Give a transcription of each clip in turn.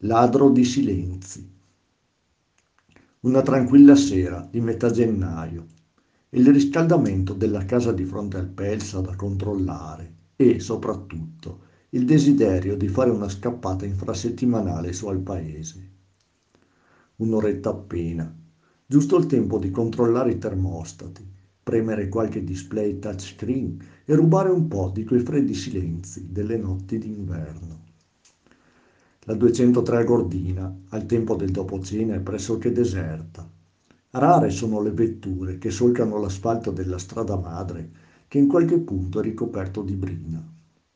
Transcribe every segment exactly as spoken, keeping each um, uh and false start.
Ladro di silenzi. Una tranquilla sera di metà gennaio. Il riscaldamento della casa di fronte al Pelsa da controllare e, soprattutto, il desiderio di fare una scappata infrasettimanale su al paese. Un'oretta appena, giusto il tempo di controllare i termostati, premere qualche display touchscreen e rubare un po' di quei freddi silenzi delle notti d'inverno. La duecentotre a Gordina, al tempo del dopocena, è pressoché deserta. Rare sono le vetture che solcano l'asfalto della strada madre, che in qualche punto è ricoperto di brina.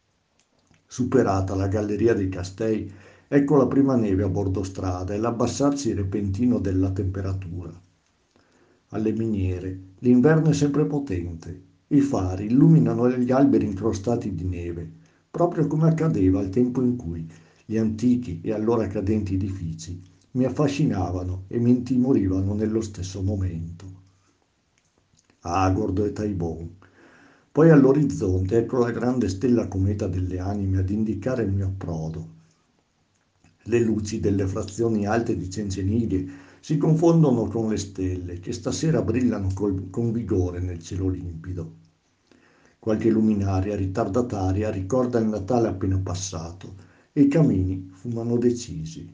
Superata la galleria dei Castei, ecco la prima neve a bordo strada e l'abbassarsi repentino della temperatura. Alle miniere l'inverno è sempre potente. I fari illuminano gli alberi incrostati di neve, proprio come accadeva al tempo in cui gli antichi e allora cadenti edifici mi affascinavano e mi intimorivano nello stesso momento. Agordo e Taibon. Poi all'orizzonte ecco la grande stella cometa delle anime ad indicare il mio approdo. Le luci delle frazioni alte di Cencenighe si confondono con le stelle che stasera brillano col, con vigore nel cielo limpido. Qualche luminaria ritardataria ricorda il Natale appena passato e i camini fumano decisi.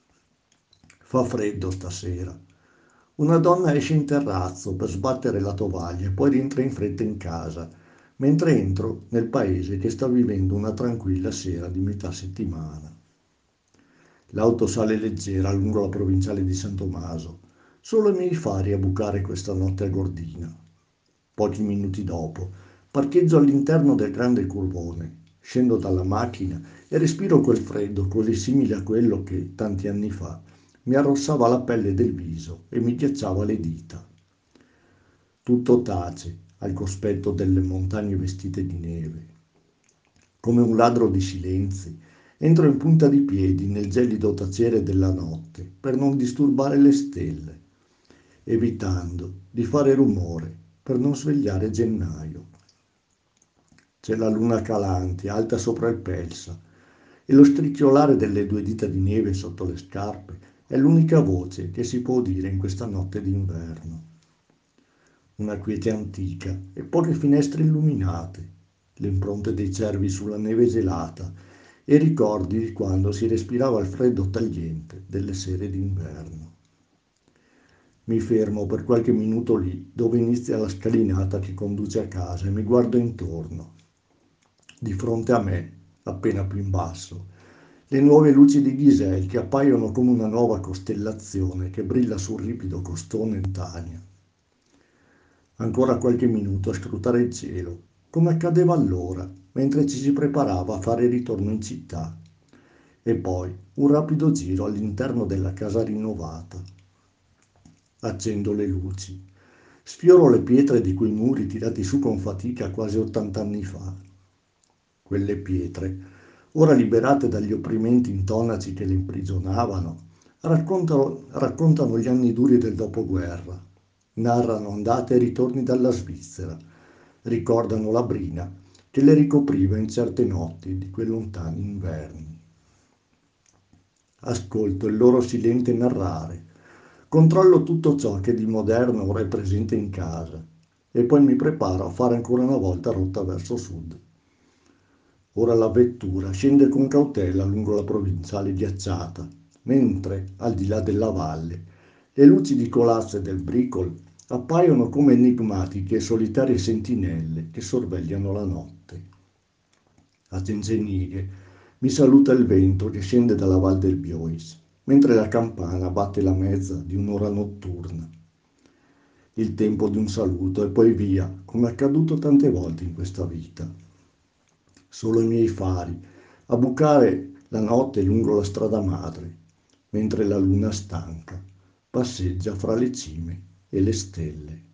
Fa freddo stasera. Una donna esce in terrazzo per sbattere la tovaglia e poi rientra in fretta in casa, mentre entro nel paese che sta vivendo una tranquilla sera di metà settimana. L'auto sale leggera lungo la provinciale di San Tommaso, solo i miei fari a bucare questa notte a Gordina. Pochi minuti dopo, parcheggio all'interno del grande curvone, scendo dalla macchina e respiro quel freddo così simile a quello che, tanti anni fa, mi arrossava la pelle del viso e mi ghiacciava le dita. Tutto tace al cospetto delle montagne vestite di neve. Come un ladro di silenzi, entro in punta di piedi nel gelido tacere della notte per non disturbare le stelle, evitando di fare rumore per non svegliare gennaio. C'è la luna calante, alta sopra il Pelsa, e lo stricchiolare delle due dita di neve sotto le scarpe è l'unica voce che si può udire in questa notte d'inverno. Una quiete antica e poche finestre illuminate, le impronte dei cervi sulla neve gelata e ricordi di quando si respirava il freddo tagliente delle sere d'inverno. Mi fermo per qualche minuto lì, dove inizia la scalinata che conduce a casa e mi guardo intorno. Di fronte a me, appena più in basso, le nuove luci di Giselle che appaiono come una nuova costellazione che brilla sul ripido costone Tania. Ancora qualche minuto a scrutare il cielo, come accadeva allora, mentre ci si preparava a fare ritorno in città. E poi un rapido giro all'interno della casa rinnovata. Accendo le luci. Sfioro le pietre di quei muri tirati su con fatica quasi ottanta anni fa. Quelle pietre, ora liberate dagli opprimenti intonaci che le imprigionavano, raccontano, raccontano gli anni duri del dopoguerra, narrano andate e ritorni dalla Svizzera, ricordano la brina che le ricopriva in certe notti di quei lontani inverni. Ascolto il loro silente narrare, controllo tutto ciò che di moderno ora è presente in casa e poi mi preparo a fare ancora una volta rotta verso sud. Ora la vettura scende con cautela lungo la provinciale ghiacciata, mentre, al di là della valle, le luci di Colazzo e del Bricol appaiono come enigmatiche e solitarie sentinelle che sorvegliano la notte. A Cencenighe mi saluta il vento che scende dalla Val del Biois, mentre la campana batte la mezza di un'ora notturna. Il tempo di un saluto e poi via, come è accaduto tante volte in questa vita. Solo i miei fari a bucare la notte lungo la strada madre, mentre la luna stanca passeggia fra le cime e le stelle.